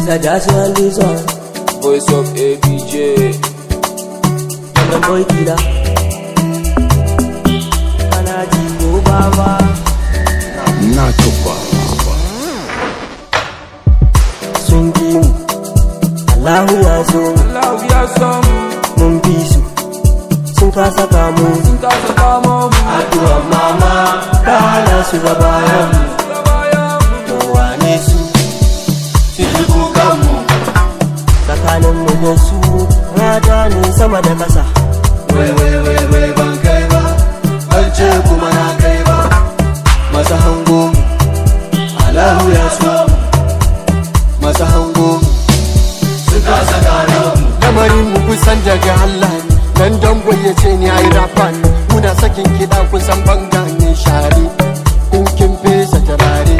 a jazz one this one. Voice of ABJ. And the boy killer. Kanaji go baba. Not too far. Sungi mu. Allahu ya so. Allahu ya so. Mun bi su. Sun kasa kamo. Addu'a mama. Kana su gabayan. Wane su. Tsakanin mu da su rada ne sama da kasa. Wai ban kai ba, ban ce kuma na kai ba. Masa hango mu, Allahu ya so mu. Masa hango mu, sun kasa gano mu. Lamarin mu kusan daga Allah ne, nan dango ya ce ni ai rafa ne. Muna sakin kiɗa kusan banga ne share, in kin fesa turare.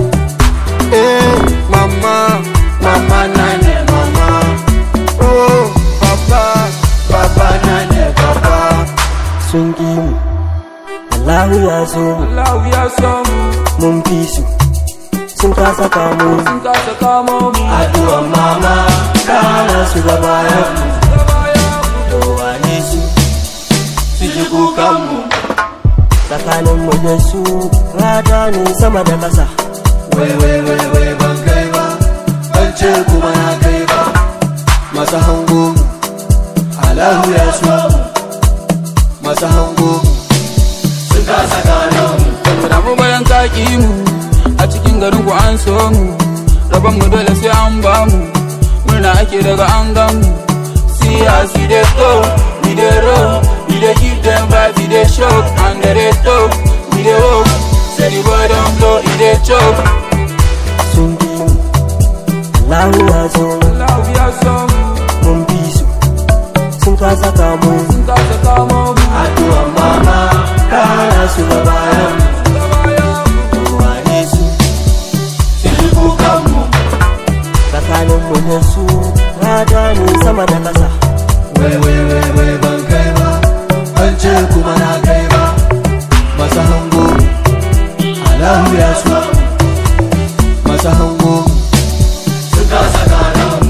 Mama na ne mama. Oh, papa na ne papa. Sun ƙi mu, Allahu ya so mu. Mun fi su, sun kasa kamo mu. Addu'a mama, kana su gabayan mu. Wane su, su ji kukan mu. Tsakanin mu da su rada ne sama da kasa. Wai ban kai ba, ban ce kuma na kai ba. Masa hango mu, Allahu ya so mu. Masa hango mu, sun kasa gano mu. Da mu bayan kaki mu, a cikin garin ku an so mu. Rabon mu dole sai an ba mu, murna ake daga an gan mu. See as we dey go, we dey roll, we dey give them vibe, we dey shock, and they dey talk, we dey walk. Say the boy don blow, he dey choke. Sun ƙi mu, Allahu ya so mu. Mun bi su, sun kasa kamo mu. Addu'a mama, kana su gabayan mu. Wane su, su ji kukan mu. tsakanin mu da su rada ne sama da kasa. Wai ban kai ba, ban ce kuma na kai ba. Masa hango mu, Allahu ya so mu. Masa hango mu, sun kasa gano mu.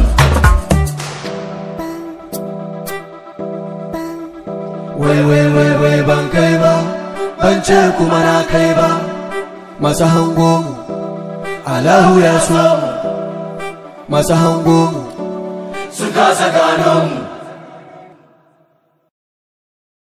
Wai ban kai ba, ban ce kuma na kai ba. Masa hango mu, Allahu ya so mu. Masa hango mu, sun kasa gano mu.